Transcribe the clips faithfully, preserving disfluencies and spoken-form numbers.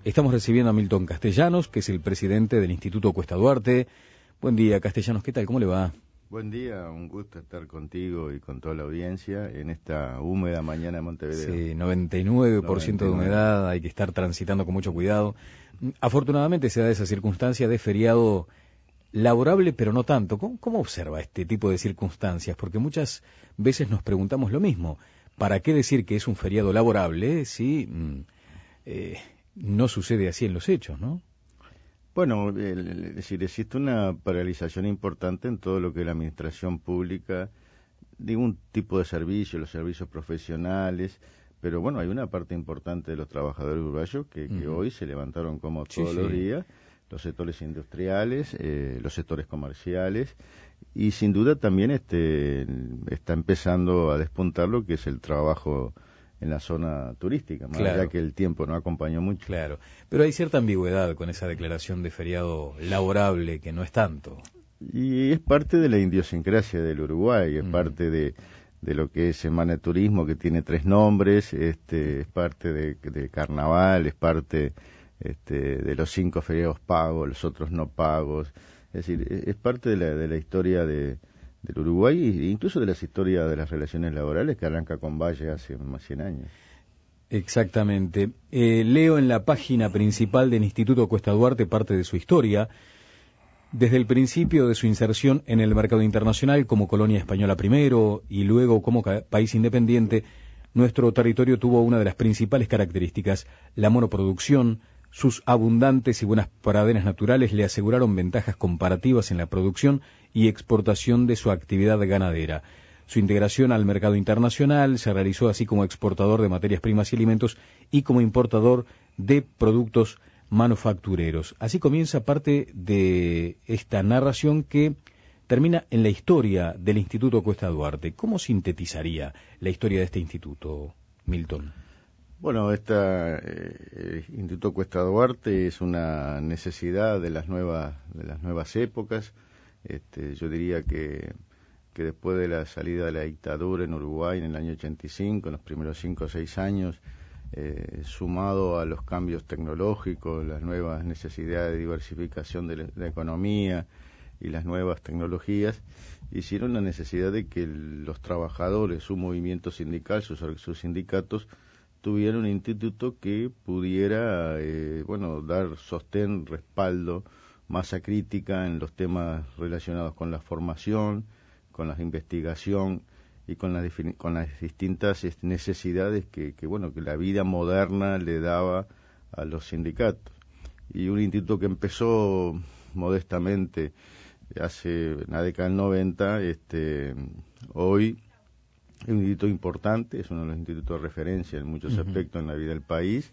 Estamos recibiendo a Milton Castellanos, que es el presidente del Instituto Cuesta Duarte. Buen día, Castellanos, ¿qué tal? ¿Cómo le va? Buen día, un gusto estar contigo y con toda la audiencia en esta húmeda mañana de Montevideo. Sí, noventa y nueve por ciento noventa y nueve de humedad, hay que estar transitando con mucho cuidado. Afortunadamente se da esa circunstancia de feriado laborable, pero no tanto. ¿Cómo, cómo observa este tipo de circunstancias? Porque muchas veces nos preguntamos lo mismo. ¿Para qué decir que es un feriado laborable si eh, no sucede así en los hechos, no? Bueno, el, es decir, existe una paralización importante en todo lo que es la administración pública, de un tipo de servicio, los servicios profesionales, pero bueno, hay una parte importante de los trabajadores uruguayos que, que uh-huh. hoy se levantaron como todos sí, los sí. días, los sectores industriales, eh, los sectores comerciales, y sin duda también este está empezando a despuntar lo que es el trabajo en la zona turística, más claro. allá que el tiempo no acompañó mucho. Claro, pero hay cierta ambigüedad con esa declaración de feriado laborable que no es tanto. Y es parte de la idiosincrasia del Uruguay, es mm. parte de, de lo que es Semana de Turismo, que tiene tres nombres, este, es parte de, de Carnaval, es parte este, de los cinco feriados pagos, los otros no pagos, es decir, es, es parte de la, de la historia de del Uruguay e incluso de las historias de las relaciones laborales que arranca con Valle hace más de cien años. Exactamente. Eh, leo en la página principal del Instituto Cuesta Duarte parte de su historia. Desde el principio de su inserción en el mercado internacional como colonia española primero y luego como país independiente, nuestro territorio tuvo una de las principales características, la monoproducción. Sus abundantes y buenas praderas naturales le aseguraron ventajas comparativas en la producción y exportación de su actividad ganadera. Su integración al mercado internacional se realizó así como exportador de materias primas y alimentos y como importador de productos manufactureros. Así comienza parte de esta narración que termina en la historia del Instituto Cuesta Duarte. ¿Cómo sintetizaría la historia de este instituto, Milton? Bueno, este eh, Instituto Cuesta Duarte es una necesidad de las nuevas de las nuevas épocas. Este, yo diría que, que después de la salida de la dictadura en Uruguay en el año ochenta y cinco, en los primeros cinco o seis años, eh, sumado a los cambios tecnológicos, las nuevas necesidades de diversificación de la, de la economía y las nuevas tecnologías, hicieron la necesidad de que los trabajadores, su movimiento sindical, sus, sus sindicatos, tuvieron un instituto que pudiera, eh, bueno, dar sostén, respaldo, masa crítica en los temas relacionados con la formación, con la investigación y con las, con las distintas necesidades que, que, bueno, que la vida moderna le daba a los sindicatos. Y un instituto que empezó modestamente hace la década del noventa, este, hoy es un instituto importante, es uno de los institutos de referencia en muchos uh-huh. aspectos en la vida del país,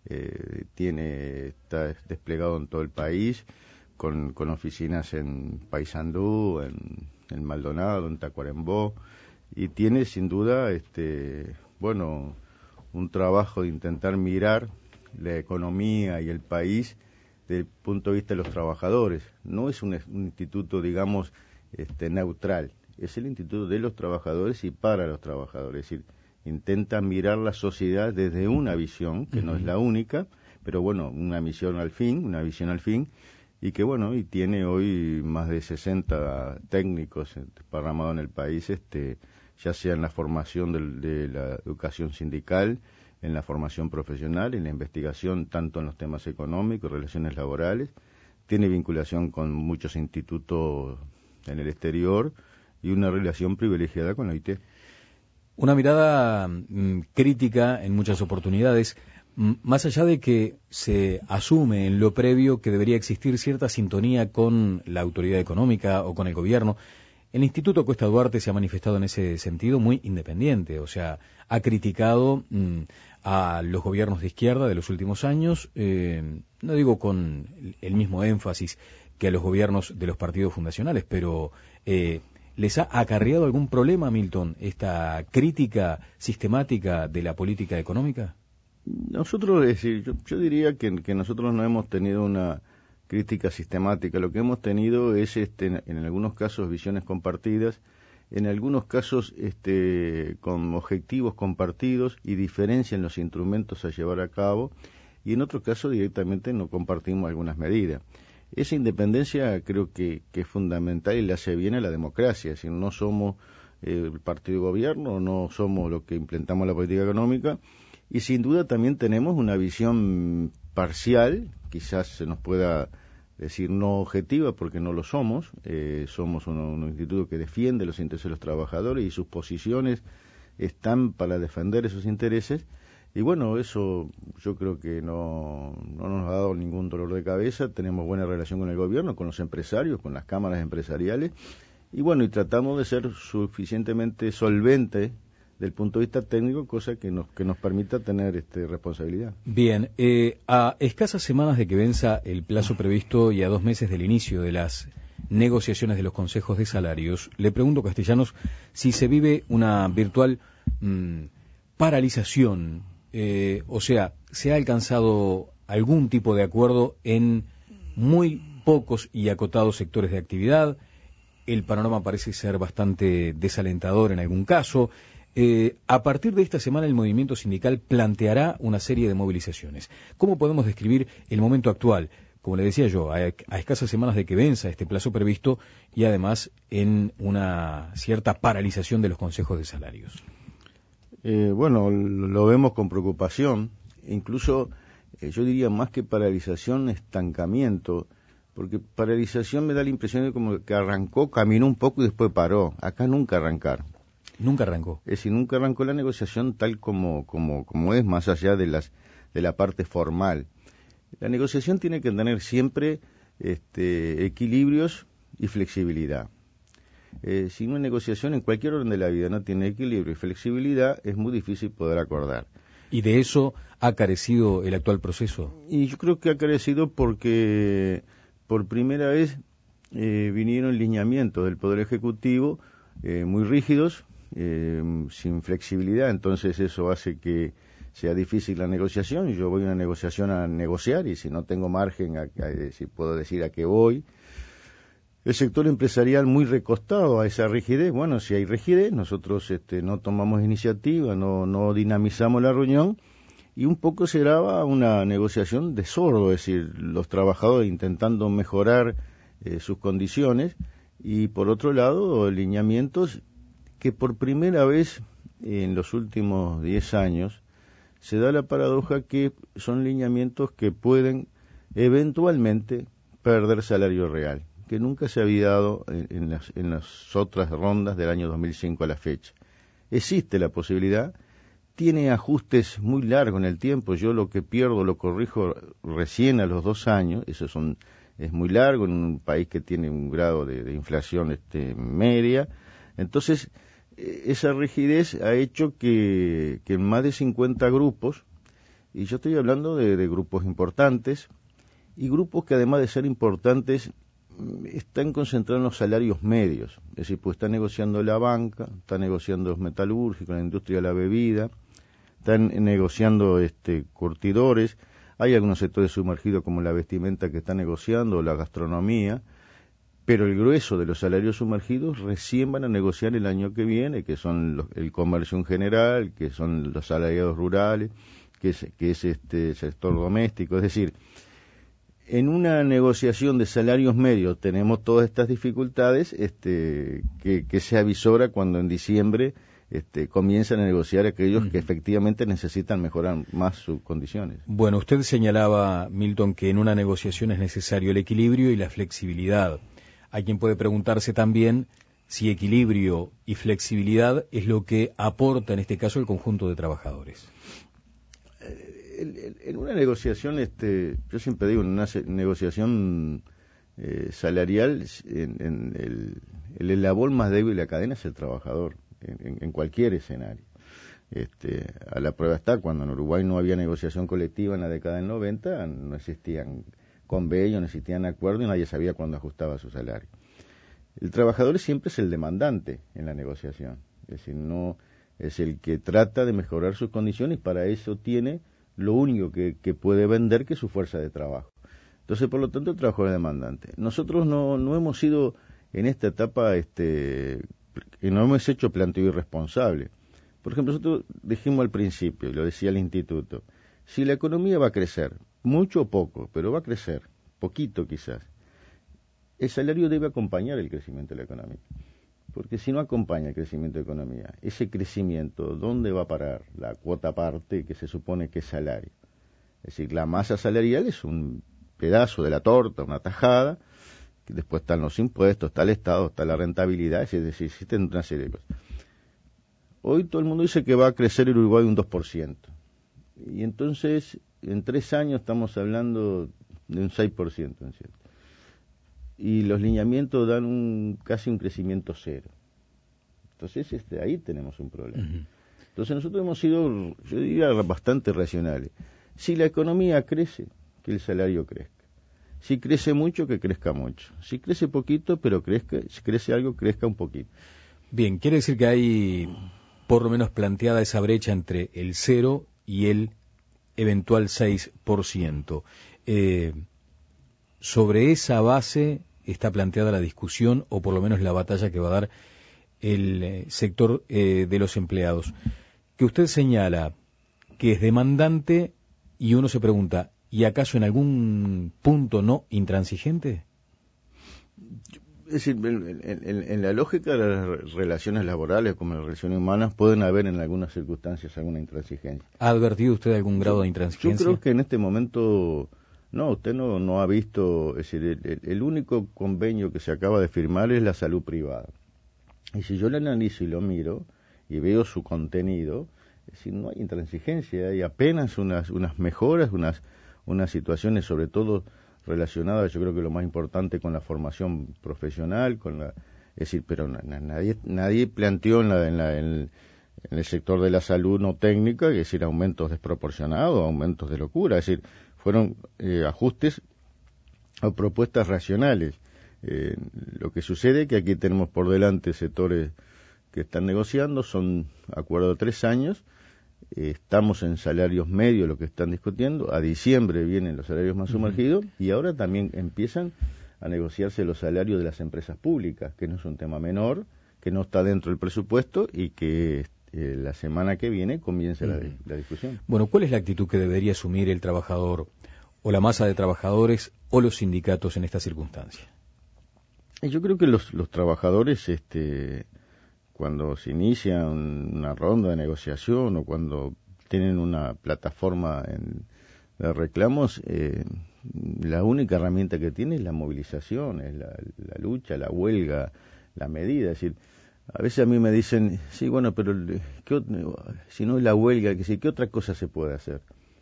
eh, tiene está desplegado en todo el país, con, con oficinas en Paysandú, en, en Maldonado, en Tacuarembó, y tiene sin duda, este, bueno, un trabajo de intentar mirar la economía y el país desde el punto de vista de los trabajadores. No es un, un instituto, digamos, este, neutral. Es el instituto de los trabajadores y para los trabajadores, es decir, intenta mirar la sociedad desde una visión, que uh-huh. no es la única, pero bueno, una misión al fin, una visión al fin, y que bueno, y tiene hoy más de sesenta técnicos desparramados en el país, este, ya sea en la formación de, de la educación sindical, en la formación profesional, en la investigación, tanto en los temas económicos, relaciones laborales, tiene vinculación con muchos institutos en el exterior, y una relación privilegiada con la O I T. Una mirada mm, crítica en muchas oportunidades, mm, más allá de que se asume en lo previo que debería existir cierta sintonía con la autoridad económica o con el gobierno, el Instituto Cuesta Duarte se ha manifestado en ese sentido muy independiente, o sea, ha criticado mm, a los gobiernos de izquierda de los últimos años, eh, no digo con el mismo énfasis que a los gobiernos de los partidos fundacionales, pero eh, ¿les ha acarreado algún problema, Milton, esta crítica sistemática de la política económica? Nosotros, es decir, yo, yo diría que, que nosotros no hemos tenido una crítica sistemática. Lo que hemos tenido es, este, en, en algunos casos, visiones compartidas, en algunos casos, este, con objetivos compartidos y diferencia en los instrumentos a llevar a cabo, y en otros casos directamente no compartimos algunas medidas. Esa independencia creo que, que es fundamental y le hace bien a la democracia, es decir, no somos eh, el partido de gobierno, no somos los que implementamos la política económica, y sin duda también tenemos una visión parcial, quizás se nos pueda decir no objetiva porque no lo somos, eh, somos un, un instituto que defiende los intereses de los trabajadores y sus posiciones están para defender esos intereses, y bueno, eso yo creo que no, no nos ha dado ningún dolor de cabeza, tenemos buena relación con el gobierno, con los empresarios, con las cámaras empresariales, y bueno, y tratamos de ser suficientemente solventes del punto de vista técnico, cosa que nos que nos permita tener este, responsabilidad. Bien, eh, a escasas semanas de que venza el plazo previsto y a dos meses del inicio de las negociaciones de los consejos de salarios, le pregunto, Castellanos, si se vive una virtual mmm, paralización, eh, o sea, ¿se ha alcanzado algún tipo de acuerdo en muy pocos y acotados sectores de actividad? El panorama parece ser bastante desalentador en algún caso. Eh, a partir de esta semana el movimiento sindical planteará una serie de movilizaciones. ¿Cómo podemos describir el momento actual? Como le decía yo, a, a escasas semanas de que venza este plazo previsto y además en una cierta paralización de los consejos de salarios. Eh, bueno, lo vemos con preocupación, incluso eh, yo diría más que paralización, estancamiento, porque paralización me da la impresión de como que arrancó, caminó un poco y después paró. Acá nunca arrancar. Nunca arrancó. Es decir, nunca arrancó la negociación tal como, como, como es, más allá de las de la parte formal. La negociación tiene que tener siempre este, equilibrios y flexibilidad. Eh, si una negociación en cualquier orden de la vida no tiene equilibrio y flexibilidad, es muy difícil poder acordar. ¿Y de eso ha carecido el actual proceso? Y yo creo que ha carecido porque por primera vez eh, vinieron lineamientos del Poder Ejecutivo eh, muy rígidos, eh, sin flexibilidad, entonces eso hace que sea difícil la negociación, y yo voy a una negociación a negociar, y si no tengo margen, a, a, si puedo decir a qué voy. El sector empresarial muy recostado a esa rigidez. Bueno, si hay rigidez, nosotros este, no tomamos iniciativa, no, no dinamizamos la reunión, y un poco se graba una negociación de sordo, es decir, los trabajadores intentando mejorar eh, sus condiciones, y por otro lado, lineamientos que por primera vez en los últimos diez años se da la paradoja que son lineamientos que pueden eventualmente perder salario real, que nunca se había dado en, en, las, en las otras rondas del año dos mil cinco a la fecha. Existe la posibilidad, tiene ajustes muy largos en el tiempo, yo lo que pierdo lo corrijo recién a los dos años, eso son, es muy largo en un país que tiene un grado de, de inflación este, media, entonces esa rigidez ha hecho que, que en más de cincuenta grupos, y yo estoy hablando de, de grupos importantes, y grupos que además de ser importantes, están concentrados en los salarios medios, es decir, pues está negociando la banca, está negociando los metalúrgicos, la industria de la bebida, están negociando este, curtidores, hay algunos sectores sumergidos como la vestimenta que está negociando, la gastronomía, pero el grueso de los salarios sumergidos recién van a negociar el año que viene, que son los, el comercio en general, que son los salariados rurales, que es, que es este sector doméstico. Es decir, en una negociación de salarios medios tenemos todas estas dificultades este, que, que se avisora cuando en diciembre este, comienzan a negociar aquellos uh-huh. que efectivamente necesitan mejorar más sus condiciones. Bueno, usted señalaba, Milton, que en una negociación es necesario el equilibrio y la flexibilidad. Hay quien puede preguntarse también si equilibrio y flexibilidad es lo que aporta en este caso el conjunto de trabajadores. En una negociación, este, yo siempre digo, en una negociación eh, salarial, en, en el, el eslabón más débil de la cadena es el trabajador, en, en cualquier escenario. Este, a la prueba está, cuando en Uruguay no había negociación colectiva en la década del noventa, no existían convenios, no existían acuerdos y nadie sabía cuándo ajustaba su salario. El trabajador siempre es el demandante en la negociación, es decir, no es el que trata de mejorar sus condiciones, y para eso tiene lo único que, que puede vender, que es su fuerza de trabajo. Entonces, por lo tanto, el trabajador es demandante. Nosotros no, no hemos sido en esta etapa, este, no hemos hecho planteo irresponsable. Por ejemplo, nosotros dijimos al principio, y lo decía el instituto, Si la economía va a crecer, mucho o poco, pero va a crecer, poquito quizás, el salario debe acompañar el crecimiento de la economía. Porque si no acompaña el crecimiento de la economía, ese crecimiento, ¿dónde va a parar la cuota parte que se supone que es salario? Es decir, la masa salarial es un pedazo de la torta, una tajada, que después están los impuestos, está el Estado, está la rentabilidad, es decir, existen una serie de cosas. Hoy todo el mundo dice que va a crecer el Uruguay un dos por ciento. Y entonces, en tres años estamos hablando de un seis por ciento, ¿no es cierto? Y los lineamientos dan un casi un crecimiento cero. Entonces, este, ahí tenemos un problema. Uh-huh. Entonces, nosotros hemos sido, yo diría, bastante racionales. Si la economía crece, que el salario crezca. Si crece mucho, que crezca mucho. Si crece poquito, pero crezca, si crece algo, crezca un poquito. Bien, quiere decir que hay por lo menos planteada esa brecha entre el cero y el eventual seis por ciento. Eh, sobre esa base está planteada la discusión, o por lo menos la batalla que va a dar el eh, sector eh, de los empleados, que usted señala que es demandante, y uno se pregunta, ¿y acaso en algún punto no intransigente? Es decir, en, en, en la lógica de las relaciones laborales como las relaciones humanas pueden haber en algunas circunstancias alguna intransigencia. ¿Ha advertido usted algún grado yo, de intransigencia? Yo creo que en este momento, no, usted no, no ha visto, es decir, el, el único convenio que se acaba de firmar es la salud privada. Y si yo lo analizo y lo miro y veo su contenido, es decir, no hay intransigencia, hay apenas unas, unas mejoras, unas, unas situaciones sobre todo relacionadas, yo creo que lo más importante con la formación profesional, con la, es decir, pero na, nadie nadie planteó en, la, en, la, en, en el sector de la salud no técnica, es decir, aumentos desproporcionados, aumentos de locura, es decir, fueron eh, ajustes o propuestas racionales. Eh, lo que sucede es que aquí tenemos por delante sectores que están negociando, son acuerdos de tres años, eh, estamos en salarios medios, lo que están discutiendo, a diciembre vienen los salarios más sumergidos, uh-huh. Y ahora también empiezan a negociarse los salarios de las empresas públicas, que no es un tema menor, que no está dentro del presupuesto y que eh, la semana que viene comienza uh-huh. la, la discusión. Bueno, ¿cuál es la actitud que debería asumir el trabajador o la masa de trabajadores o los sindicatos en esta circunstancia? Yo creo que los, los trabajadores, este, cuando se inicia una ronda de negociación o cuando tienen una plataforma en, de reclamos, eh, la única herramienta que tiene es la movilización, es la, la lucha, la huelga, la medida. Es decir, a veces a mí me dicen, sí, bueno, pero ¿qué, si no es la huelga, ¿qué, ¿qué otra cosa se puede hacer?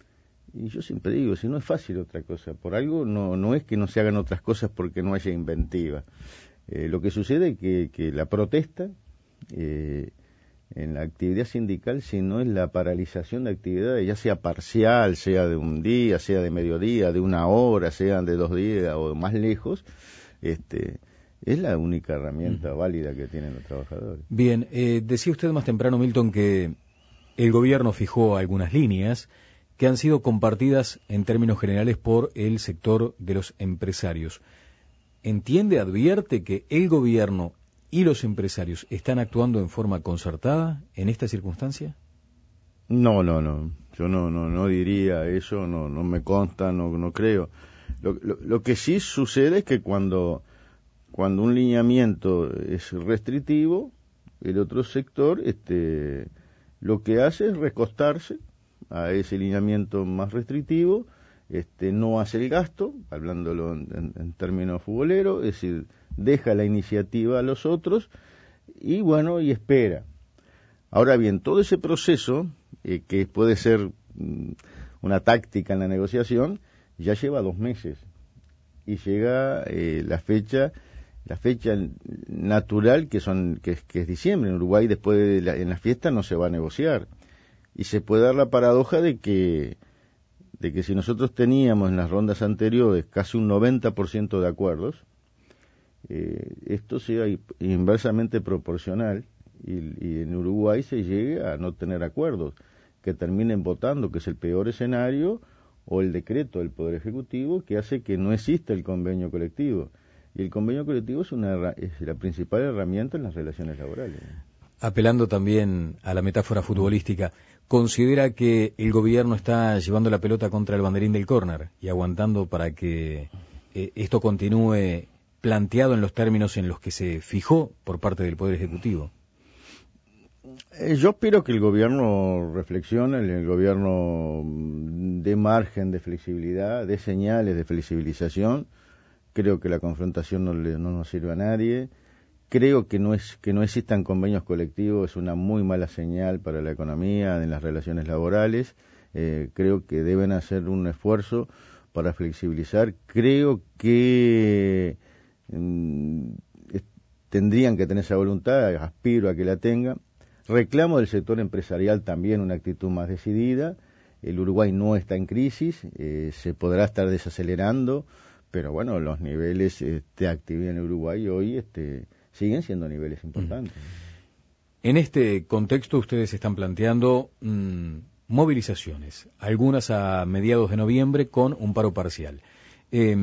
Y yo siempre digo, si no es fácil otra cosa, por algo no no es que no se hagan otras cosas porque no haya inventiva. Eh, lo que sucede es que, que la protesta eh, en la actividad sindical, si no es la paralización de actividades, ya sea parcial, sea de un día, sea de mediodía, de una hora, sea de dos días o más lejos, este, es la única herramienta uh-huh. válida que tienen los trabajadores. Bien, eh, decía usted más temprano, Milton, que el gobierno fijó algunas líneas que han sido compartidas en términos generales por el sector de los empresarios. ¿Entiende, advierte que el gobierno y los empresarios están actuando en forma concertada en esta circunstancia? No, no, no. Yo no no no diría eso, no no me consta, no no creo. Lo, lo, lo que sí sucede es que cuando cuando un lineamiento es restrictivo, el otro sector este lo que hace es recostarse a ese lineamiento más restrictivo, este no hace el gasto, hablándolo en, en, en términos futboleros, es decir, deja la iniciativa a los otros y bueno, y espera. Ahora bien, todo ese proceso, eh, que puede ser mm, una táctica en la negociación, ya lleva dos meses y llega eh, la fecha la fecha natural que son que, que es diciembre. En Uruguay después de la, en la fiesta no se va a negociar. Y se puede dar la paradoja de que de que si nosotros teníamos en las rondas anteriores casi un noventa por ciento de acuerdos, eh, esto sea inversamente proporcional y, y en Uruguay se llegue a no tener acuerdos, que terminen votando, que es el peor escenario, o el decreto del Poder Ejecutivo que hace que no exista el convenio colectivo. Y el convenio colectivo es, una, es la principal herramienta en las relaciones laborales. apelando también a la metáfora futbolística, ¿considera que el gobierno está llevando la pelota contra el banderín del córner y aguantando para que eh, esto continúe planteado en los términos en los que se fijó por parte del Poder Ejecutivo? Eh, yo espero que el gobierno reflexione, el gobierno dé margen de flexibilidad, dé señales de flexibilización. Creo que la confrontación no, le, no nos sirve a nadie. Creo que no es que no existan convenios colectivos es una muy mala señal para la economía, en las relaciones laborales. Eh, creo que deben hacer un esfuerzo para flexibilizar. Creo que mm, es, tendrían que tener esa voluntad, aspiro a que la tengan. Reclamo del sector empresarial también una actitud más decidida. El Uruguay no está en crisis, eh, se podrá estar desacelerando, pero bueno, los niveles este, de actividad en Uruguay hoy este, siguen siendo niveles importantes. En este contexto ustedes están planteando mmm, movilizaciones, algunas a mediados de noviembre con un paro parcial. Eh,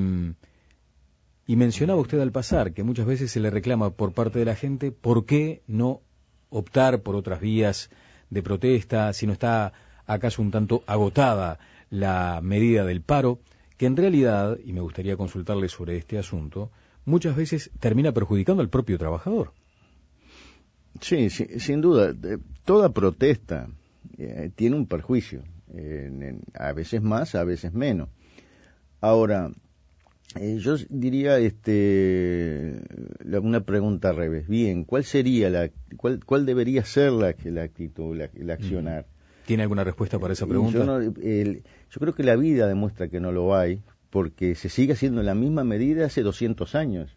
y mencionaba usted al pasar que muchas veces se le reclama por parte de la gente por qué no optar por otras vías de protesta, si no está acaso un tanto agotada la medida del paro, que en realidad, y me gustaría consultarle sobre este asunto, muchas veces termina perjudicando al propio trabajador. Sí, sí sin duda. Toda protesta eh, tiene un perjuicio, eh, en, a veces más, a veces menos. Ahora, Eh, yo diría este la, una pregunta al revés. Bien, ¿cuál sería la cuál cuál debería ser la la actitud, la, el accionar? ¿Tiene alguna respuesta para esa pregunta? Yo, no, el, yo creo que la vida demuestra que no lo hay, porque se sigue haciendo la misma medida hace doscientos años.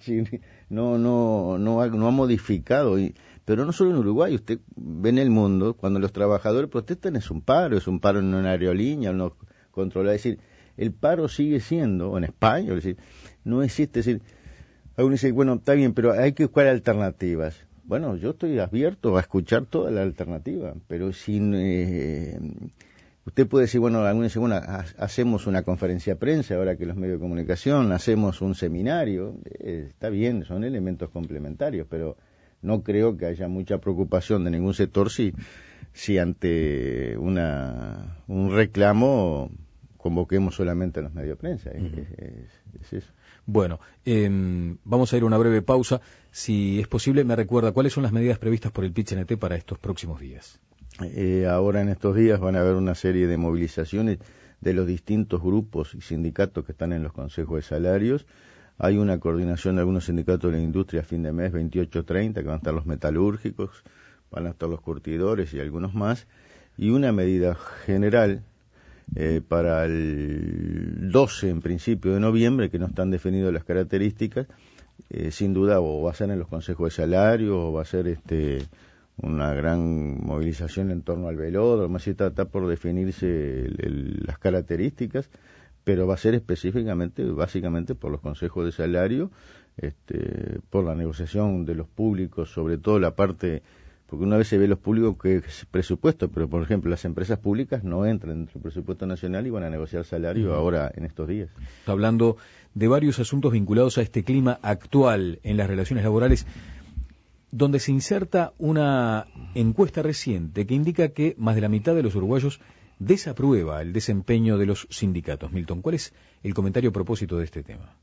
no no no ha, no ha modificado y, pero no solo en Uruguay, usted ve en el mundo cuando los trabajadores protestan es un paro, es un paro en una aerolínea, uno controla, es decir, el paro sigue siendo, en España, es decir, no existe, es decir, algunos dicen, bueno, está bien, pero hay que buscar alternativas. Bueno, yo estoy abierto a escuchar todas las alternativas, pero sin, eh, usted puede decir, bueno, algunos dicen, bueno, ha, hacemos una conferencia de prensa, ahora que los medios de comunicación, hacemos un seminario, eh, está bien, son elementos complementarios, pero no creo que haya mucha preocupación de ningún sector si, si ante una, un reclamo convoquemos solamente a los medios de prensa. Es, uh-huh. es, es eso. Bueno, eh, vamos a ir a una breve pausa. Si es posible, me recuerda cuáles son las medidas previstas por el P I T C N T para estos próximos días. Eh, ahora en estos días van a haber una serie de movilizaciones de los distintos grupos y sindicatos que están en los consejos de salarios. Hay una coordinación de algunos sindicatos de la industria a fin de mes, veintiocho treinta, que van a estar los metalúrgicos, van a estar los curtidores y algunos más. Y una medida general Eh, para el doce en principio de noviembre, que no están definidas las características, eh, sin duda o va a ser en los consejos de salario o va a ser este una gran movilización en torno al velódromo, así está, está por definirse el, el, las características, pero va a ser específicamente, básicamente por los consejos de salario, este, por la negociación de los públicos, sobre todo la parte, porque una vez se ve los públicos que es presupuesto, pero por ejemplo las empresas públicas no entran dentro del presupuesto nacional y van a negociar salario uh-huh. ahora en estos días. Hablando de varios asuntos vinculados a este clima actual en las relaciones laborales, donde se inserta una encuesta reciente que indica que más de la mitad de los uruguayos desaprueba el desempeño de los sindicatos. Milton, ¿cuál es el comentario a propósito de este tema?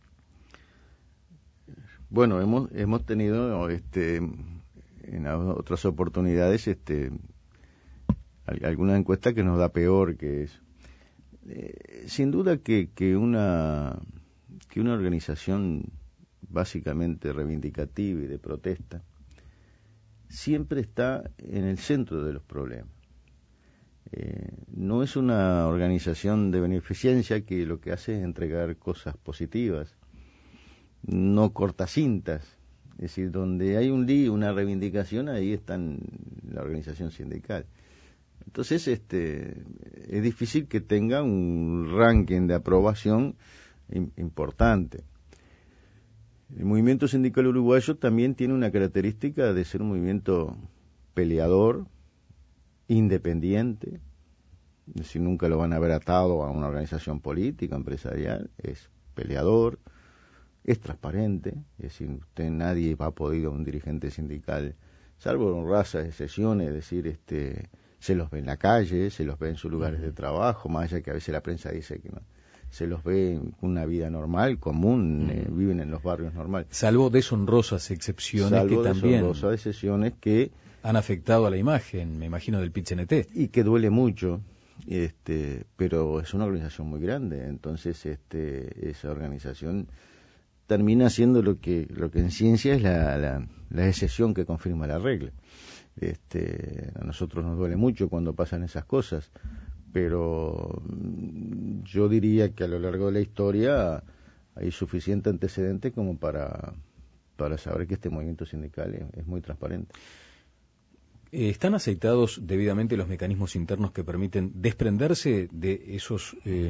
Bueno, hemos hemos tenido este en otras oportunidades este alguna encuesta que nos da peor que eso. Eh, sin duda que, que una que una organización básicamente reivindicativa y de protesta siempre está en el centro de los problemas. Eh, no es una organización de beneficencia que lo que hace es entregar cosas positivas, no cortacintas. Es decir, donde hay un lío, una reivindicación, ahí está la organización sindical. Entonces, este, es difícil que tenga un ranking de aprobación importante. El movimiento sindical uruguayo también tiene una característica de ser un movimiento peleador, independiente, es decir, nunca lo van a ver atado a una organización política, empresarial, es peleador, es transparente, es decir, usted nadie ha podido, un dirigente sindical, salvo honrosas excepciones, es decir, este, se los ve en la calle, se los ve en sus lugares de trabajo, más allá que a veces la prensa dice que no, se los ve en una vida normal, común, eh, viven en los barrios normales. Salvo deshonrosas excepciones salvo que también deshonrosas excepciones que han afectado a la imagen, me imagino, del Pit-C N T. Y que duele mucho, este, pero es una organización muy grande, entonces este, esa organización termina siendo lo que lo que en ciencia es la, la, la excepción que confirma la regla. Este, a nosotros nos duele mucho cuando pasan esas cosas, pero yo diría que a lo largo de la historia hay suficiente antecedente como para, para saber que este movimiento sindical es, es muy transparente. ¿Están aceitados debidamente los mecanismos internos que permiten desprenderse de esos eh,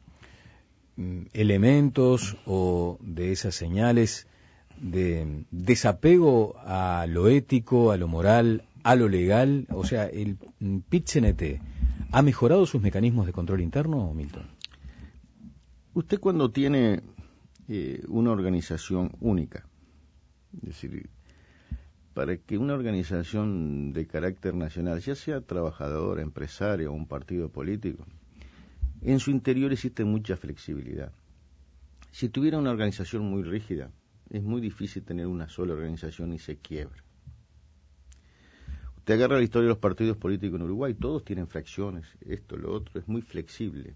elementos o de esas señales de desapego a lo ético, a lo moral, a lo legal? O sea, ¿el Pit-C N T ha mejorado sus mecanismos de control interno, Milton? Usted cuando tiene eh, una organización única, es decir, para que una organización de carácter nacional, ya sea trabajador, empresario o un partido político, en su interior existe mucha flexibilidad. Si tuviera una organización muy rígida, es muy difícil tener una sola organización y se quiebra. Usted agarra la historia de los partidos políticos en Uruguay, todos tienen fracciones, esto, lo otro, es muy flexible.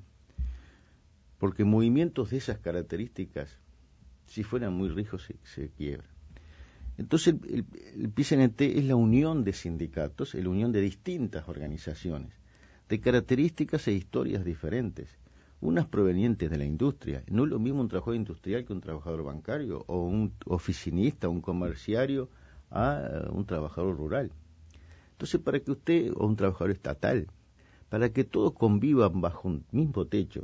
Porque movimientos de esas características, si fueran muy rígidos, se, se quiebran. Entonces, el, el Pit-C N T es la unión de sindicatos, es la unión de distintas organizaciones, de características e historias diferentes, unas provenientes de la industria. No es lo mismo un trabajador industrial que un trabajador bancario, o un oficinista, un comerciario, a un trabajador rural. Entonces, para que usted, o un trabajador estatal, para que todos convivan bajo un mismo techo,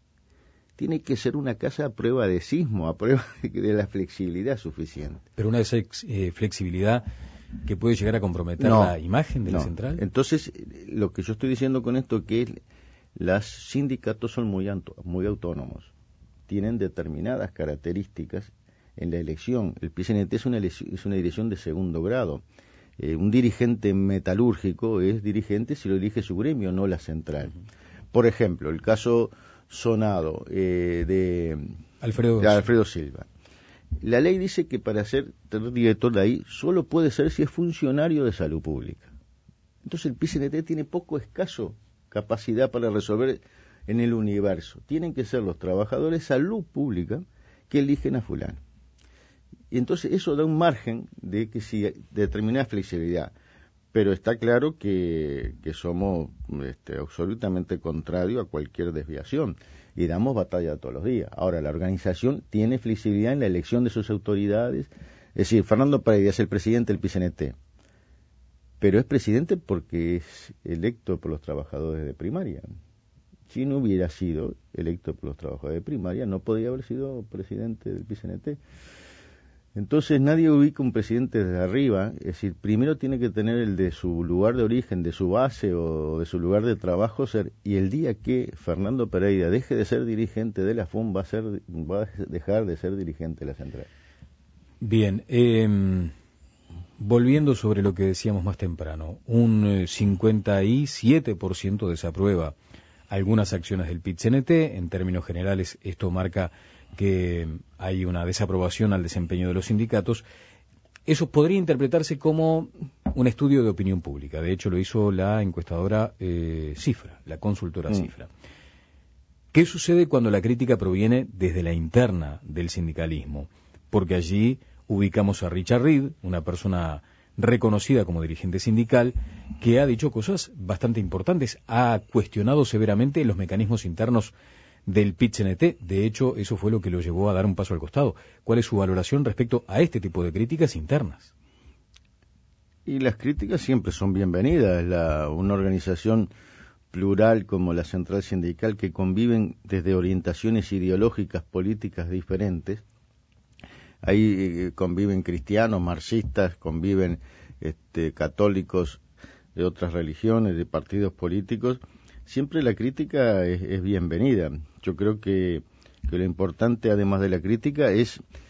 tiene que ser una casa a prueba de sismo, a prueba de la flexibilidad suficiente. Pero una eh, flexibilidad que puede llegar a comprometer no, la imagen de no. la central. Entonces, lo que yo estoy diciendo con esto es que los sindicatos son muy, muy autónomos, tienen determinadas características en la elección. El Pit-C N T es una, es una dirección de segundo grado. Eh, un dirigente metalúrgico es dirigente si lo elige su gremio, no la central. Por ejemplo, el caso sonado eh, de, Alfredo, de Alfredo Silva. La ley dice que para ser director de ahí solo puede ser si es funcionario de salud pública. Entonces el Pit-C N T tiene poco escaso capacidad para resolver en el universo. Tienen que ser los trabajadores de salud pública que eligen a fulano. Y entonces eso da un margen de que si determinada flexibilidad. Pero está claro que, que somos este, absolutamente contrarios a cualquier desviación y damos batalla todos los días. Ahora, la organización tiene flexibilidad en la elección de sus autoridades. Es decir, Fernando Pereira es el presidente del Pit-C N T, pero es presidente porque es electo por los trabajadores de primaria. Si no hubiera sido electo por los trabajadores de primaria, no podría haber sido presidente del Pit-C N T. Entonces nadie ubica un presidente desde arriba, es decir, primero tiene que tener el de su lugar de origen, de su base o de su lugar de trabajo ser, y el día que Fernando Pereira deje de ser dirigente de la F U M va a, ser, va a dejar de ser dirigente de la central. Bien, eh, volviendo sobre lo que decíamos más temprano, un cincuenta y siete por ciento desaprueba algunas acciones del Pit-C N T, en términos generales esto marca que hay una desaprobación al desempeño de los sindicatos. Eso podría interpretarse como un estudio de opinión pública. De hecho, lo hizo la encuestadora eh, Cifra, la consultora mm. Cifra. ¿Qué sucede cuando la crítica proviene desde la interna del sindicalismo? Porque allí ubicamos a Richard Reed, una persona reconocida como dirigente sindical, que ha dicho cosas bastante importantes, ha cuestionado severamente los mecanismos internos del Pit-C N T. De hecho, eso fue lo que lo llevó a dar un paso al costado. ¿Cuál es su valoración respecto a este tipo de críticas internas? Y las críticas siempre son bienvenidas. La, una organización plural como la Central Sindical, que conviven desde orientaciones ideológicas, políticas diferentes. Ahí eh, conviven cristianos, marxistas, conviven este, católicos de otras religiones, de partidos políticos. Siempre la crítica es, es bienvenida. Yo creo que, que lo importante, además de la crítica, es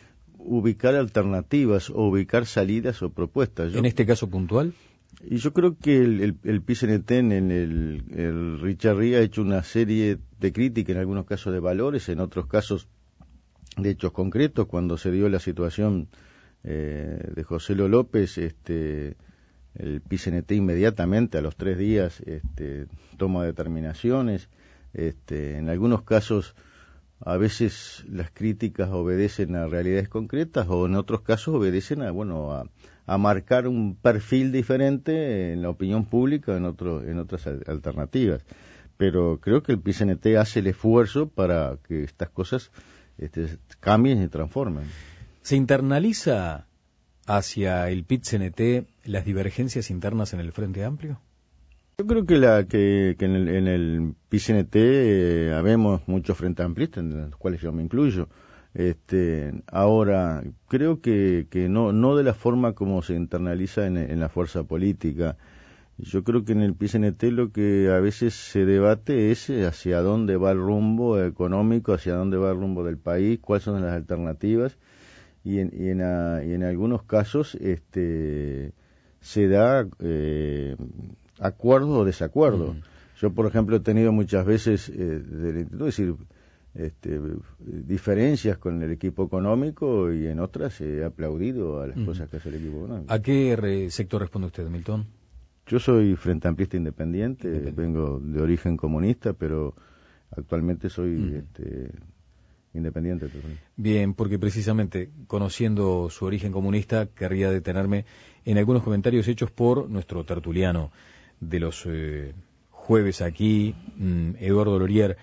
ubicar alternativas o ubicar salidas o propuestas. Yo, ¿En este caso puntual? Y yo creo que el, el, el P I C N T, en el, el Richard Ría, ha hecho una serie de críticas, en algunos casos de valores, en otros casos de hechos concretos. Cuando se dio la situación eh, de José Lo López, este, el P I C N T inmediatamente, a los tres días, este, toma determinaciones. Este, en algunos casos, a veces las críticas obedecen a realidades concretas, o en otros casos obedecen a, bueno, a, a marcar un perfil diferente en la opinión pública, en otro, en otras alternativas. Pero creo que el P I C N T hace el esfuerzo para que estas cosas este, cambien y transformen. ¿Se internaliza hacia el P I C N T las divergencias internas en el Frente Amplio? Yo creo que, la, que, que en, el, en el P I C N T eh, habemos muchos frente amplistas, en los cuales yo me incluyo. Este, ahora, creo que, que no, no de la forma como se internaliza en, en la fuerza política. Yo creo que en el P I C N T lo que a veces se debate es hacia dónde va el rumbo económico, hacia dónde va el rumbo del país, cuáles son las alternativas, y en, y en, a, y en algunos casos este, se da eh, acuerdo o desacuerdo. Mm. Yo, por ejemplo, he tenido muchas veces, eh, del instituto, es decir, este, diferencias con el equipo económico, y en otras he aplaudido a las mm. cosas que hace el equipo económico. ¿A qué re sector responde usted, Milton? Yo soy frente amplista independiente, independiente, vengo de origen comunista, pero actualmente soy mm. este, independiente. Bien, porque precisamente conociendo su origen comunista, querría detenerme en algunos comentarios hechos por nuestro tertuliano de los eh, jueves aquí, mm, Eduardo Lorier.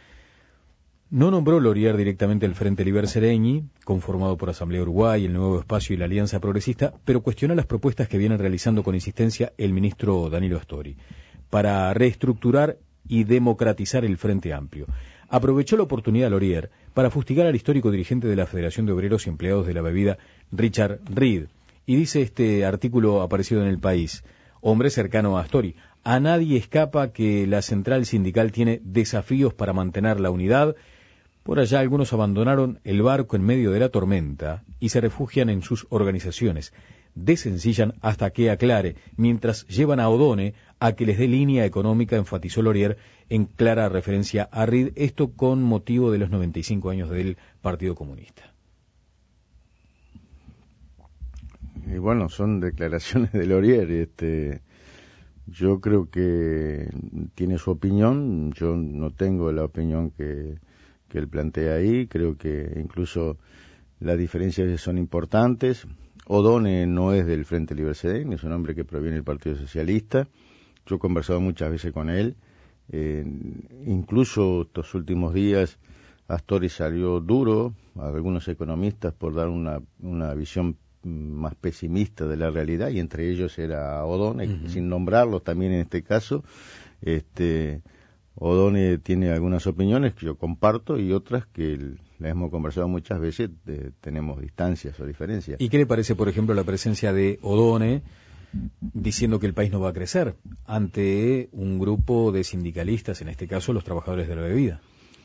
No nombró Lorier directamente el Frente Liber Sereñi, conformado por Asamblea Uruguay, el Nuevo Espacio y la Alianza Progresista, pero cuestionó las propuestas que viene realizando con insistencia el ministro Danilo Astori para reestructurar y democratizar el Frente Amplio. Aprovechó la oportunidad Lorier para fustigar al histórico dirigente de la Federación de Obreros y Empleados de la Bebida, Richard Reed, y dice este artículo aparecido en El País, hombre cercano a Astori: a nadie escapa que la central sindical tiene desafíos para mantener la unidad. Por allá algunos abandonaron el barco en medio de la tormenta y se refugian en sus organizaciones. Desencillan hasta que aclare, mientras llevan a Odone a que les dé línea económica, enfatizó Lorier en clara referencia a Reed, esto con motivo de los noventa y cinco años del Partido Comunista. Y bueno, son declaraciones de Lorier. Este, yo creo que tiene su opinión, yo no tengo la opinión que... que él plantea ahí. Creo que incluso las diferencias son importantes. Odone no es del Frente Liber Sereñi, es un hombre que proviene del Partido Socialista. Yo he conversado muchas veces con él. Eh, incluso estos últimos días Astori salió duro a algunos economistas por dar una, una visión más pesimista de la realidad, y entre ellos era Odone, uh-huh. sin nombrarlo también en este caso. Este... Odone tiene algunas opiniones que yo comparto y otras que las hemos conversado muchas veces, de, tenemos distancias o diferencias. ¿Y qué le parece, por ejemplo, la presencia de Odone diciendo que el país no va a crecer ante un grupo de sindicalistas, en este caso los trabajadores de la bebida?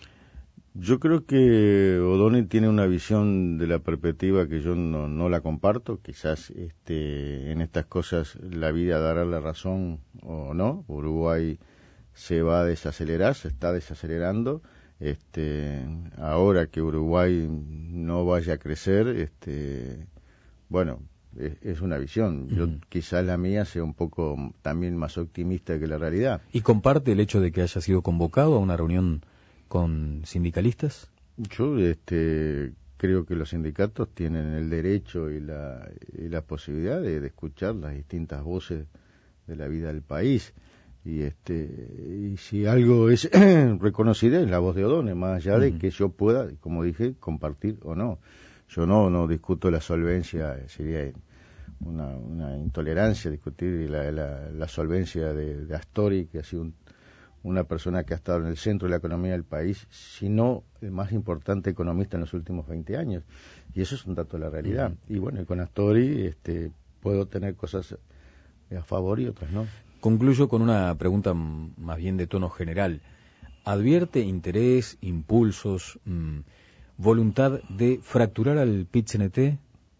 Yo creo que Odone tiene una visión de la perspectiva que yo no, no la comparto. Quizás este, en estas cosas la vida dará la razón o no. Uruguay se va a desacelerar, se está desacelerando. Este, ahora que Uruguay no vaya a crecer, este, bueno, es, es una visión. Yo uh-huh. quizás la mía sea un poco también más optimista que la realidad. ¿Y comparte el hecho de que haya sido convocado a una reunión con sindicalistas? Yo, este, creo que los sindicatos tienen el derecho y la, y la posibilidad de, de escuchar las distintas voces de la vida del país. Y este y si algo es reconocido es la voz de Odone, más allá de uh-huh. que yo pueda, como dije, compartir o no. Yo no no discuto la solvencia, sería una, una intolerancia discutir la, la, la solvencia de, de Astori, que ha sido un, una persona que ha estado en el centro de la economía del país, sino el más importante economista en los últimos veinte años. Y eso es un dato de la realidad. Uh-huh. Y bueno, y con Astori este, puedo tener cosas a favor y otras no. Concluyo con una pregunta más bien de tono general. ¿Advierte interés, impulsos, mmm, voluntad de fracturar al P I T C N T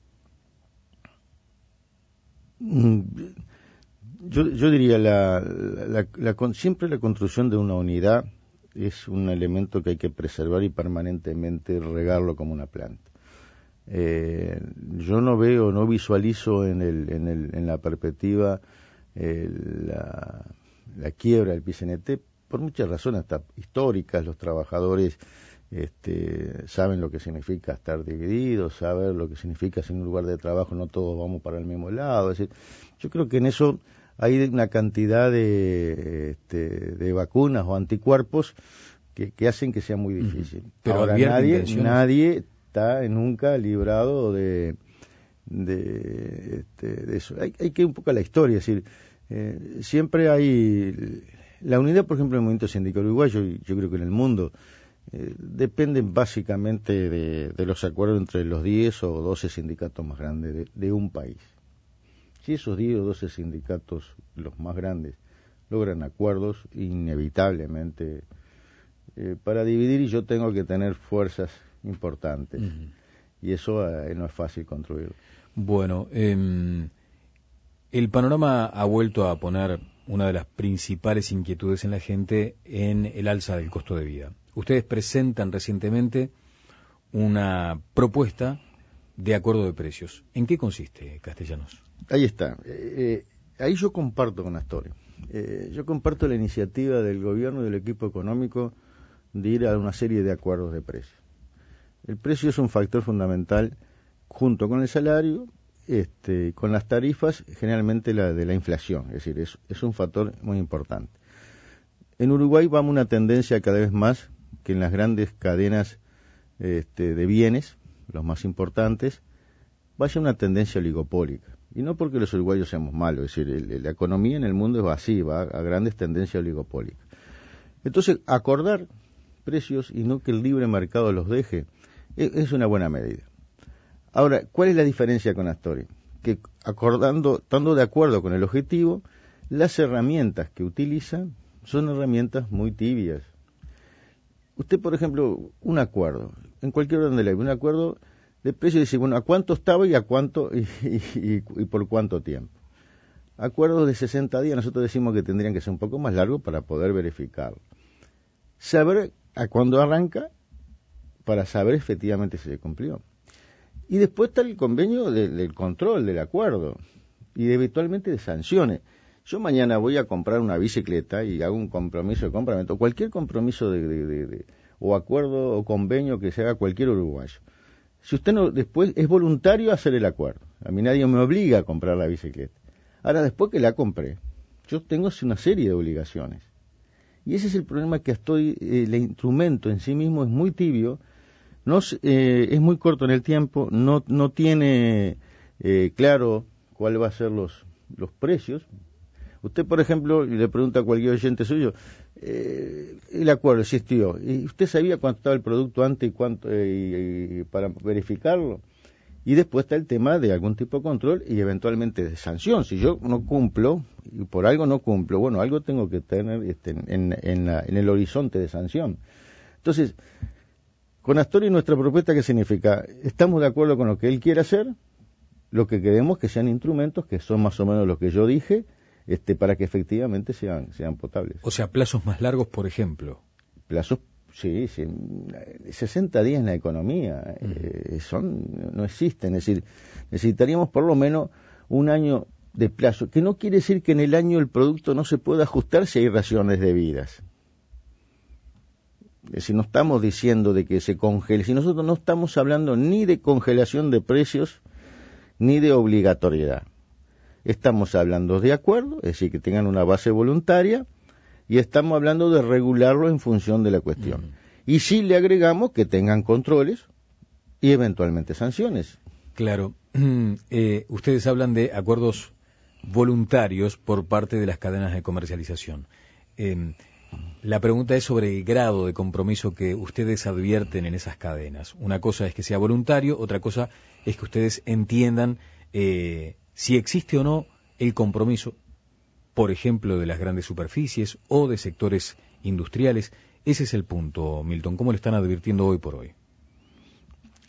Yo, yo diría, la, la, la, la, siempre la construcción de una unidad es un elemento que hay que preservar y permanentemente regarlo como una planta. Eh, yo no veo, no visualizo en, el, en, el, en la perspectiva eh, la, la quiebra del P C N T por muchas razones, hasta históricas. Los trabajadores este, saben lo que significa estar divididos, saben lo que significa si en un lugar de trabajo no todos vamos para el mismo lado. Es decir, yo creo que en eso hay una cantidad de, este, de vacunas o anticuerpos que, que hacen que sea muy difícil. Pero ahora nadie, nadie está nunca librado de, de, este, de eso. Hay, hay que ir un poco a la historia, es decir, eh, siempre hay la unidad, por ejemplo, en el movimiento sindical uruguayo, y yo creo que en el mundo, eh, dependen básicamente de, de los acuerdos entre los diez o doce sindicatos más grandes de, de un país. Si esos diez o doce sindicatos, los más grandes, logran acuerdos, inevitablemente, eh, para dividir y yo tengo que tener fuerzas importantes. Uh-huh. Y eso eh, no es fácil construirlo. Bueno, eh, el panorama ha vuelto a poner una de las principales inquietudes en la gente en el alza del costo de vida. Ustedes presentan recientemente una propuesta de acuerdo de precios. ¿En qué consiste, Castellanos? Ahí está. Eh, ahí yo comparto con Astori. Eh, yo comparto la iniciativa del gobierno y del equipo económico de ir a una serie de acuerdos de precios. El precio es un factor fundamental junto con el salario, este, con las tarifas, generalmente la de la inflación. Es decir, es, es un factor muy importante. En Uruguay vamos a una tendencia cada vez más que en las grandes cadenas este, de bienes, los más importantes, vaya una tendencia oligopólica. Y no porque los uruguayos seamos malos, es decir, el, la economía en el mundo es así, va a grandes tendencias oligopólicas. Entonces, acordar precios y no que el libre mercado los deje, es, es una buena medida. Ahora, ¿cuál es la diferencia con Astori? Que acordando, estando de acuerdo con el objetivo, las herramientas que utilizan son herramientas muy tibias. Usted, por ejemplo, un acuerdo, en cualquier orden de ley, un acuerdo de precio dice, bueno, ¿a cuánto estaba y a cuánto y, y, y, y por cuánto tiempo? Acuerdos de sesenta días, nosotros decimos que tendrían que ser un poco más largos para poder verificarlo. Saber a cuándo arranca para saber efectivamente si se cumplió. Y después está el convenio de, del control del acuerdo y de, eventualmente de sanciones. Yo mañana voy a comprar una bicicleta y hago un compromiso de compra-venta, cualquier compromiso de, de, de, de, o acuerdo o convenio que se haga cualquier uruguayo. Si usted no, después es voluntario hacer el acuerdo. A mí nadie me obliga a comprar la bicicleta. Ahora, después que la compré, yo tengo una serie de obligaciones. Y ese es el problema que estoy, eh, el instrumento en sí mismo es muy tibio, no eh, es muy corto en el tiempo, no, no tiene eh, claro cuál va a ser los, los precios. Usted, por ejemplo, le pregunta a cualquier oyente suyo, eh, el acuerdo existió, ¿y usted sabía cuánto estaba el producto antes y cuánto eh, y, y para verificarlo? Y después está el tema de algún tipo de control y eventualmente de sanción. Si yo no cumplo, y por algo no cumplo, bueno, algo tengo que tener este, en, en, la, en el horizonte de sanción. Entonces, con Astori nuestra propuesta, ¿qué significa? Estamos de acuerdo con lo que él quiere hacer, lo que queremos que sean instrumentos, que son más o menos los que yo dije, este, para que efectivamente sean, sean potables. O sea, plazos más largos, por ejemplo. Plazos, sí, sí sesenta días en la economía, uh-huh. eh, son, no existen, es decir, necesitaríamos por lo menos un año de plazo, que no quiere decir que en el año el producto no se pueda ajustar si hay raciones debidas. Es decir, no estamos diciendo de que se congele, si nosotros no estamos hablando ni de congelación de precios, ni de obligatoriedad. Estamos hablando de acuerdo, es decir, que tengan una base voluntaria, y estamos hablando de regularlo en función de la cuestión. Uh-huh. Y sí le agregamos que tengan controles y eventualmente sanciones. Claro. Eh, ustedes hablan de acuerdos voluntarios por parte de las cadenas de comercialización. Eh, la pregunta es sobre el grado de compromiso que ustedes advierten en esas cadenas. Una cosa es que sea voluntario, otra cosa es que ustedes entiendan eh, si existe o no el compromiso, por ejemplo, de las grandes superficies o de sectores industriales. Ese es el punto, Milton. ¿Cómo le están advirtiendo hoy por hoy?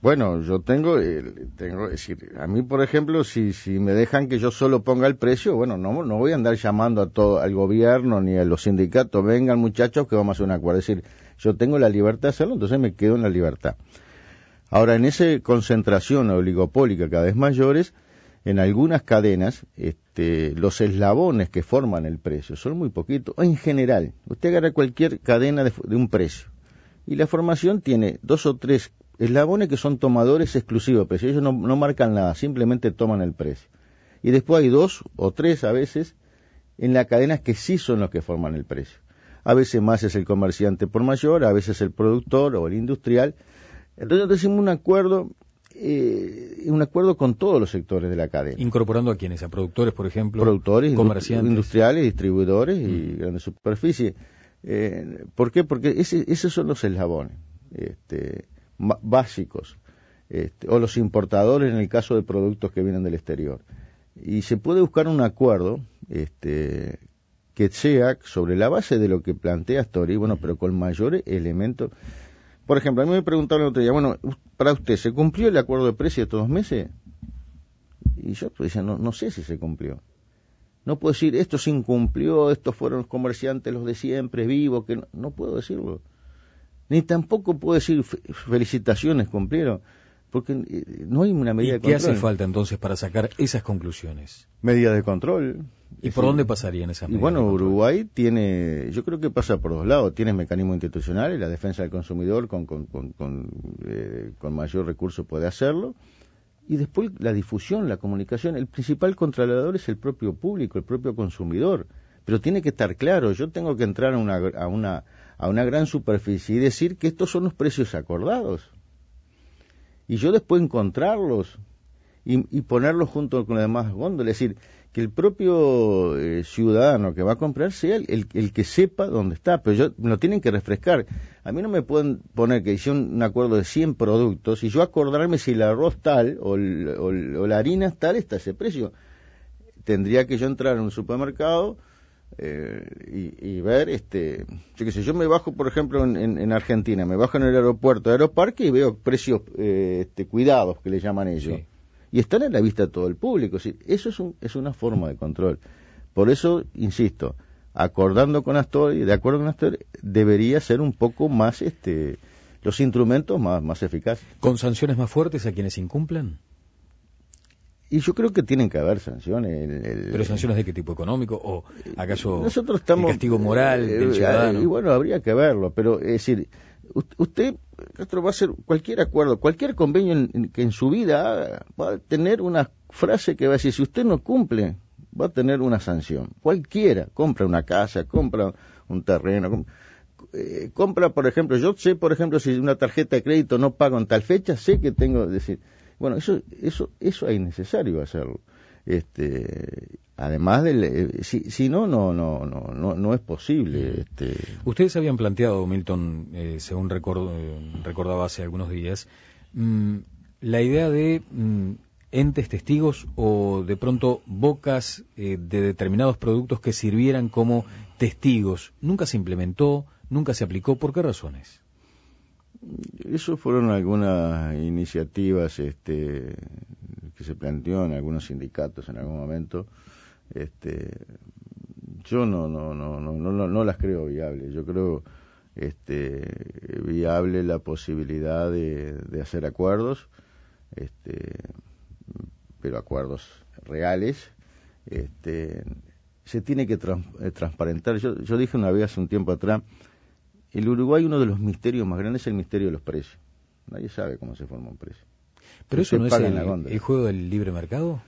Bueno, yo tengo, eh, tengo, es decir, a mí, por ejemplo, si si me dejan que yo solo ponga el precio, bueno, no no voy a andar llamando a todo, al gobierno ni a los sindicatos, vengan muchachos que vamos a hacer un acuerdo. Es decir, yo tengo la libertad de hacerlo, entonces me quedo en la libertad. Ahora, en esa concentración oligopólica cada vez mayores, en algunas cadenas, este, los eslabones que forman el precio son muy poquitos. En general, usted agarra cualquier cadena de, de un precio y la formación tiene dos o tres eslabones que son tomadores exclusivos de precio. Ellos no, no marcan nada, simplemente toman el precio. Y después hay dos o tres a veces en la cadena que sí son los que forman el precio. A veces más es el comerciante por mayor, a veces el productor o el industrial. Entonces decimos un acuerdo, eh, un acuerdo con todos los sectores de la cadena. ¿Incorporando a quiénes? ¿A productores, por ejemplo? Productores, comerciantes, industriales, distribuidores y mm. grandes superficies. Eh, ¿Por qué? Porque ese, esos son los eslabones este, básicos, este, o los importadores en el caso de productos que vienen del exterior. Y se puede buscar un acuerdo este, que sea sobre la base de lo que plantea Astori, bueno, pero con mayores elementos. Por ejemplo, a mí me preguntaron el otro día, bueno, para usted, ¿se cumplió el acuerdo de precio estos dos meses? Y yo pues, decía, no, no sé si se cumplió. No puedo decir, esto se incumplió, estos fueron los comerciantes, los de siempre, vivos, que no, no puedo decirlo. Ni tampoco puedo decir, felicitaciones, cumplieron, porque no hay una medida de control. ¿Y qué hace falta entonces para sacar esas conclusiones? Medidas de control. ¿Y por dónde pasarían esas medidas? Y bueno, Uruguay tiene, yo creo que pasa por dos lados. Tiene mecanismos institucionales, la defensa del consumidor con, con, con, con, eh, con mayor recurso puede hacerlo. Y después la difusión, la comunicación. El principal controlador es el propio público, el propio consumidor. Pero tiene que estar claro, yo tengo que entrar a una, a una, a una gran superficie y decir que estos son los precios acordados. Y yo después encontrarlos y, y ponerlos junto con las demás góndolas. Es decir, que el propio eh, ciudadano que va a comprar sea el, el, el que sepa dónde está, pero yo, me lo tienen que refrescar. A mí no me pueden poner que hice un, un acuerdo de cien productos y yo acordarme si el arroz tal o, el, o, el, o la harina tal está a ese precio. Tendría que yo entrar en un supermercado eh, y, y ver, este, yo qué sé, yo me bajo, por ejemplo, en, en, en Argentina, me bajo en el aeropuerto de Aeroparque y veo precios eh, este, cuidados, que le llaman ellos. Sí. Y están en la vista de todo el público. ¿Sí? Eso es, un, es una forma de control. Por eso, insisto, acordando con Astori, de acuerdo con Astori, debería ser un poco más, este, los instrumentos más, más eficaces. ¿Con sanciones más fuertes a quienes incumplan? Y yo creo que tienen que haber sanciones. El, el, ¿Pero sanciones de qué tipo? ¿Económico? ¿O acaso nosotros estamos, el castigo moral eh, del ciudadano? Y bueno, habría que verlo, pero es decir, usted, Castro, va a hacer cualquier acuerdo, cualquier convenio en, en, que en su vida haga, va a tener una frase que va a decir, si usted no cumple, va a tener una sanción. Cualquiera, compra una casa, compra un terreno, com, eh, compra, por ejemplo, yo sé, por ejemplo, si una tarjeta de crédito no pago en tal fecha, sé que tengo que decir, bueno, eso eso eso es necesario hacerlo. Este, además del eh, si, si no no no no no no es posible. Este. Ustedes habían planteado, Milton, eh, según record, eh, recordaba hace algunos días, mmm, la idea de mmm, entes testigos o de pronto bocas eh, de determinados productos que sirvieran como testigos. Nunca se implementó, nunca se aplicó. ¿Por qué razones? Eso fueron algunas iniciativas este, que se planteó en algunos sindicatos en algún momento. Este, yo no no no no no no las creo viables. Yo creo este, viable la posibilidad de, de hacer acuerdos, este, pero acuerdos reales. Este, se tiene que trans, eh, transparentar. Yo, yo dije una vez hace un tiempo atrás. El Uruguay, uno de los misterios más grandes es el misterio de los precios. Nadie sabe cómo se forma un precio. ¿Pero eso no es el, el juego del libre mercado?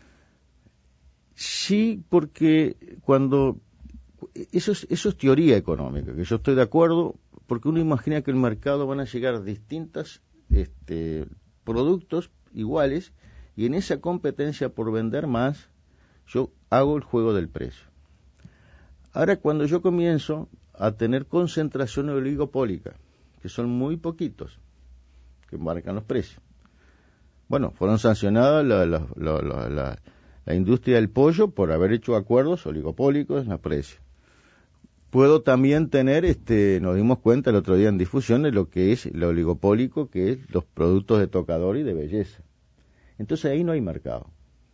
Sí, porque cuando... Eso es, eso es teoría económica, que yo estoy de acuerdo, porque uno imagina que el mercado van a llegar distintos este, productos iguales, y en esa competencia por vender más, yo hago el juego del precio. Ahora, cuando yo comienzo a tener concentración oligopólica, que son muy poquitos, que marcan los precios. Bueno, fueron sancionadas la, la, la, la, la, la industria del pollo por haber hecho acuerdos oligopólicos en los precios. puedo también tener, este, nos dimos cuenta el otro día en difusión de lo que es el oligopólico, que es los productos de tocador y de belleza. Entonces ahí no hay mercado.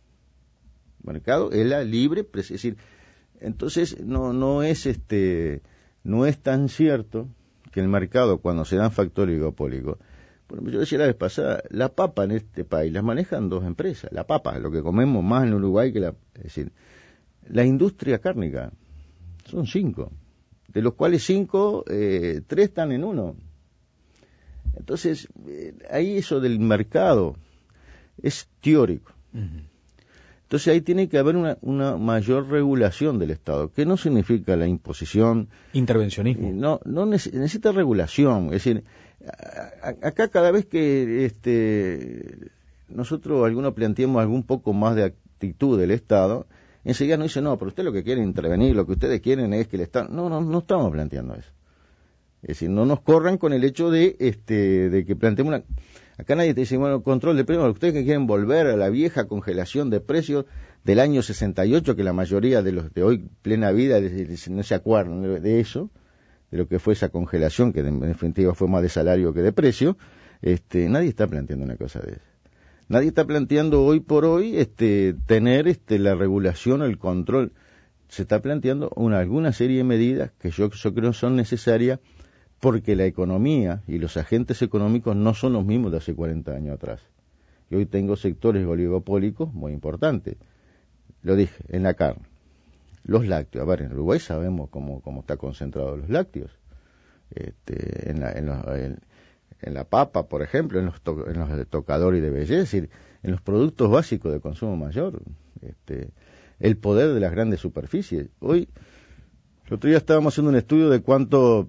Mercado es la libre, es decir, entonces no no es este no es tan cierto que el mercado cuando se dan factor oligopólico. Bueno, yo decía la vez pasada, la papa en este país las manejan dos empresas, la papa, lo que comemos más en Uruguay que la, es decir, la industria cárnica son cinco, de los cuales cinco, eh, tres están en uno. Entonces, eh, ahí eso del mercado es teórico. Uh-huh. Entonces ahí tiene que haber una, una mayor regulación del Estado, que no significa la imposición. Intervencionismo. No, no necesita regulación. Es decir, a, a, acá cada vez que este nosotros algunos planteemos algún poco más de actitud del Estado, enseguida nos dice, no, pero usted lo que quiere intervenir, lo que ustedes quieren es que el Estado... No, no, no estamos planteando eso. Es decir, no nos corran con el hecho de este de que planteemos una... Acá nadie te dice, bueno, control de precios, ustedes que quieren volver a la vieja congelación de precios del año sesenta y ocho, que la mayoría de los de hoy, plena vida, no se acuerdan de eso, de lo que fue esa congelación, que en definitiva fue más de salario que de precio, este, nadie está planteando una cosa de eso. Nadie está planteando hoy por hoy este, tener este, la regulación o el control. Se está planteando una, alguna serie de medidas que yo, yo creo son necesarias, porque la economía y los agentes económicos no son los mismos de hace cuarenta años atrás. Y hoy tengo sectores oligopólicos muy importantes. Lo dije, en la carne. Los lácteos. A ver, en Uruguay sabemos cómo, cómo está concentrado los lácteos. Este, en, la, en, los, en, en la papa, por ejemplo, en los, to, en los de tocador y de belleza, es decir, en los productos básicos de consumo mayor. Este, el poder de las grandes superficies. Hoy, el otro día estábamos haciendo un estudio de cuánto...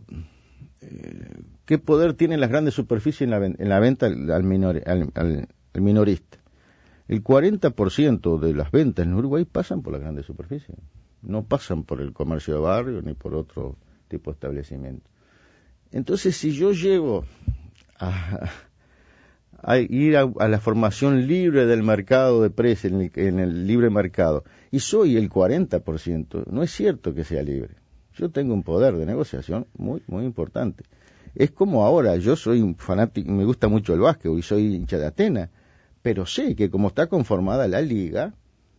¿Qué poder tienen las grandes superficies en la, en la venta al, minor, al, al, al minorista? El cuarenta por ciento de las ventas en Uruguay pasan por las grandes superficies. No pasan por el comercio de barrio ni por otro tipo de establecimiento. Entonces, si yo llego a, a ir a, a la formación libre del mercado de precios, en el, en el libre mercado, y soy el cuarenta por ciento, no es cierto que sea libre. Yo tengo un poder de negociación muy muy importante. Es como ahora, yo soy un fanático, me gusta mucho el básquet y soy hincha de Atenas, pero sé que como está conformada la liga,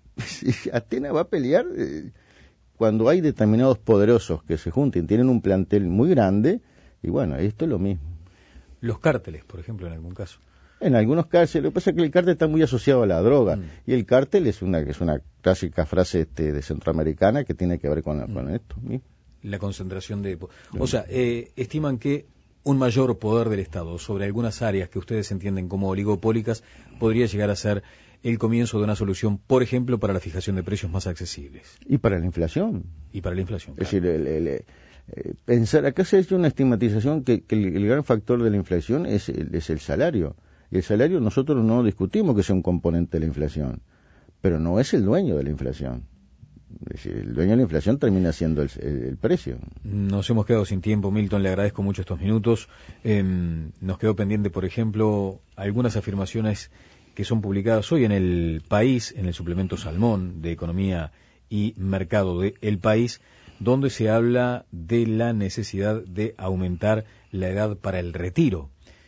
Atenas va a pelear eh, cuando hay determinados poderosos que se junten, tienen un plantel muy grande, y bueno, esto es lo mismo. Los cárteles, por ejemplo, en algún caso. En algunos cárceles, lo que pasa es que el cártel está muy asociado a la droga, mm. y el cártel es una es una clásica frase este, de centroamericana que tiene que ver con, mm. con esto mismo. La concentración de... O sea, eh, estiman que un mayor poder del Estado sobre algunas áreas que ustedes entienden como oligopólicas podría llegar a ser el comienzo de una solución, por ejemplo, para la fijación de precios más accesibles. Y para la inflación. Y para la inflación, Es claro. decir, el, el, el, eh, pensar, acá se ha hecho una estigmatización que, que el, el gran factor de la inflación es el, es el salario. Y el salario nosotros no discutimos que sea un componente de la inflación, pero no es el dueño de la inflación. Es decir, el dueño de la inflación termina siendo el, el, el precio. Nos hemos quedado sin tiempo, Milton, le agradezco mucho estos minutos. Eh, nos quedó pendiente, por ejemplo, algunas afirmaciones que son publicadas hoy en El País, en el suplemento Salmón de Economía y Mercado de El País, donde se habla de la necesidad de aumentar la edad para el retiro.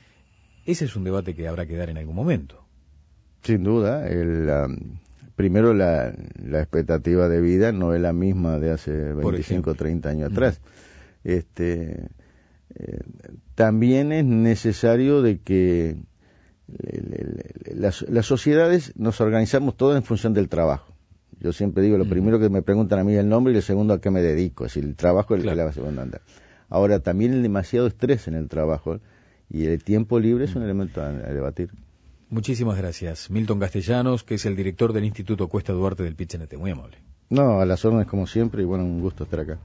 Ese es un debate que habrá que dar en algún momento. Sin duda, el... Um... Primero, la, la expectativa de vida no es la misma de hace veinticinco o treinta años atrás. Uh-huh. Este, eh, también es necesario de que le, le, le, las, las sociedades nos organizamos todas en función del trabajo. Yo siempre digo, lo uh-huh. primero que me preguntan a mí es el nombre y lo segundo a qué me dedico. Es decir, el trabajo es el claro. que la va a segunda andar. Ahora, también el demasiado estrés en el trabajo y el tiempo libre uh-huh. es un elemento a, a debatir. Muchísimas gracias. Milton Castellanos, que es el director del Instituto Cuesta Duarte del Pichinete. Muy amable. No, a las órdenes como siempre y bueno, un gusto estar acá.